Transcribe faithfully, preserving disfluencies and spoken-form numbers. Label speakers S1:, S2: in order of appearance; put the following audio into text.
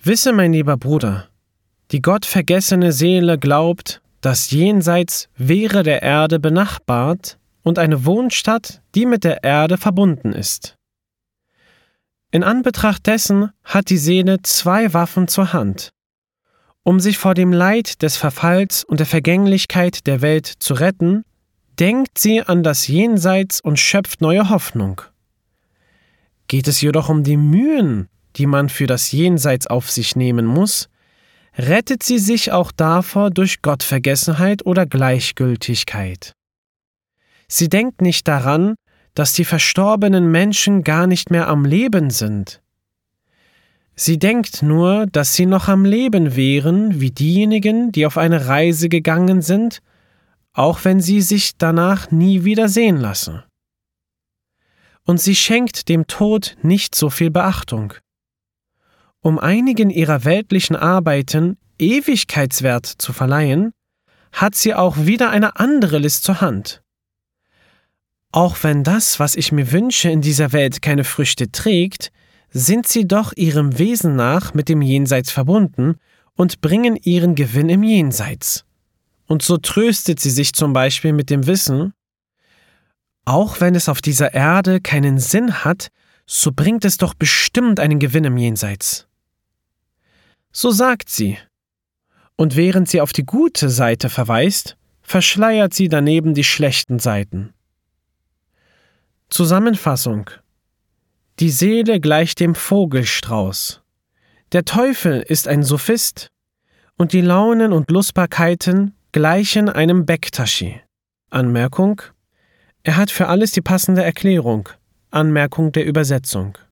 S1: Wisse, mein lieber Bruder, die gottvergessene Seele glaubt, das Jenseits wäre der Erde benachbart und eine Wohnstatt, die mit der Erde verbunden ist. In Anbetracht dessen hat die Seele zwei Waffen zur Hand. Um sich vor dem Leid des Verfalls und der Vergänglichkeit der Welt zu retten, denkt sie an das Jenseits und schöpft neue Hoffnung. Geht es jedoch um die Mühen, die man für das Jenseits auf sich nehmen muss, rettet sie sich auch davor durch Gottvergessenheit oder Gleichgültigkeit. Sie denkt nicht daran, dass die verstorbenen Menschen gar nicht mehr am Leben sind. Sie denkt nur, dass sie noch am Leben wären, wie diejenigen, die auf eine Reise gegangen sind, auch wenn sie sich danach nie wieder sehen lassen. Und sie schenkt dem Tod nicht so viel Beachtung. Um einigen ihrer weltlichen Arbeiten Ewigkeitswert zu verleihen, hat sie auch wieder eine andere List zur Hand. Auch wenn das, was ich mir wünsche, in dieser Welt keine Früchte trägt, sind sie doch ihrem Wesen nach mit dem Jenseits verbunden und bringen ihren Gewinn im Jenseits. Und so tröstet sie sich zum Beispiel mit dem Wissen, auch wenn es auf dieser Erde keinen Sinn hat, so bringt es doch bestimmt einen Gewinn im Jenseits. So sagt sie. Und während sie auf die gute Seite verweist, verschleiert sie daneben die schlechten Seiten. Zusammenfassung: Die Seele gleicht dem Vogelstrauß. Der Teufel ist ein Sophist und die Launen und Lustbarkeiten gleichen einem Bektaschi. Anmerkung: Er hat für alles die passende Erklärung. Anmerkung der Übersetzung.